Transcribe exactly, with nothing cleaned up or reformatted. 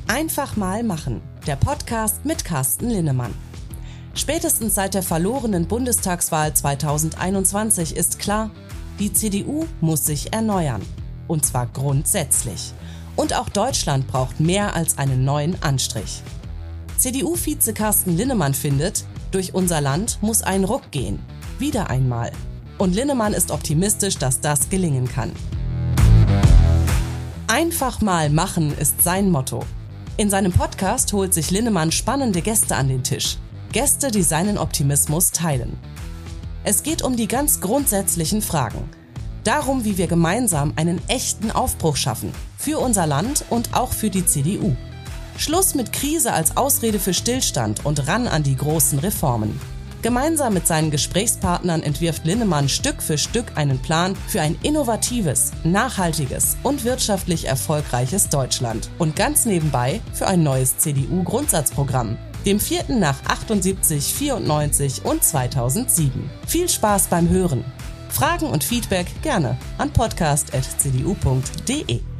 Einfach mal machen, der Podcast mit Carsten Linnemann. Spätestens seit der verlorenen Bundestagswahl zweitausendeinundzwanzig ist klar, die C D U muss sich erneuern. Und zwar grundsätzlich. Und auch Deutschland braucht mehr als einen neuen Anstrich. C D U-Vize Carsten Linnemann findet, durch unser Land muss ein Ruck gehen. Wieder einmal. Und Linnemann ist optimistisch, dass das gelingen kann. Einfach mal machen ist sein Motto. In seinem Podcast holt sich Linnemann spannende Gäste an den Tisch. Gäste, die seinen Optimismus teilen. Es geht um die ganz grundsätzlichen Fragen. Darum, wie wir gemeinsam einen echten Aufbruch schaffen. Für unser Land und auch für die C D U. Schluss mit Krise als Ausrede für Stillstand und ran an die großen Reformen. Gemeinsam mit seinen Gesprächspartnern entwirft Linnemann Stück für Stück einen Plan für ein innovatives, nachhaltiges und wirtschaftlich erfolgreiches Deutschland. Und ganz nebenbei für ein neues C D U-Grundsatzprogramm, dem vierten nach achtundsiebzig, vierundneunzig und zweitausendsieben. Viel Spaß beim Hören. Fragen und Feedback gerne an podcast punkt c d u punkt d e.